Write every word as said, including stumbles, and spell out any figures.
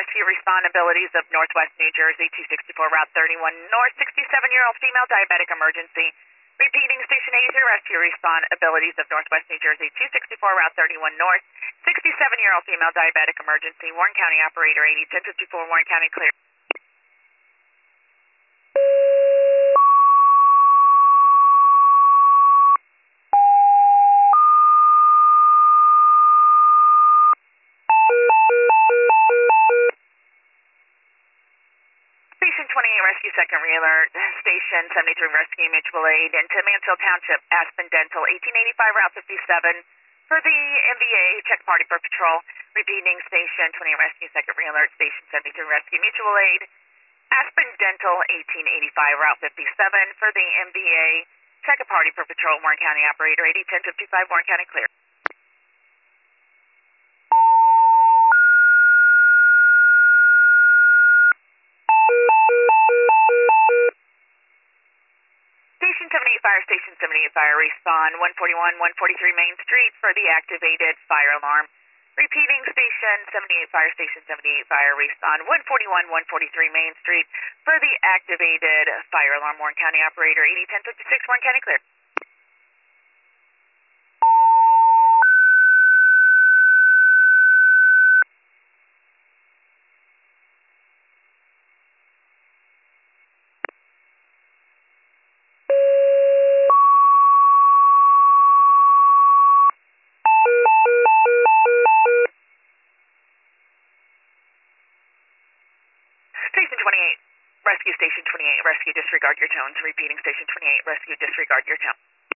rescue responsibilities of Northwest New Jersey, two sixty-four Route thirty-one North, sixty-seven-year-old female diabetic emergency. Repeating, Station eighty, rescue responsibilities of Northwest New Jersey, two sixty-four Route thirty-one North, sixty-seven-year-old female diabetic emergency. Warren County operator eighty ten fifty-four, Warren County clear. Station twenty-eight, Rescue Second Realer, Station seventy-three, Rescue Mutual Aid, into Mansfield Township, Aspen Dental, eighteen eighty-five Route fifty-seven, for the M B A, check party for patrol. Repeating, Station twenty-eight, Rescue Second Realer, Station seventy-three, Rescue Mutual Aid, Aspen Dental, eighteen eighty-five Route fifty-seven, for the M B A, check a party for patrol. Warren County operator eighty ten fifty-five, Warren County clear. Station seventy-eight Fire, Station seventy-eight Fire, respond one forty-one, one forty-three Main Street for the activated fire alarm. Repeating, Station seventy-eight Fire, Station seventy-eight Fire, respond one forty-one, one forty-three Main Street for the activated fire alarm. Warren County operator eighty ten fifty-six, Warren County clear. Station twenty-eight, Rescue Station twenty-eight, Rescue disregard your tones. Repeating, Station twenty-eight, Rescue disregard your tone.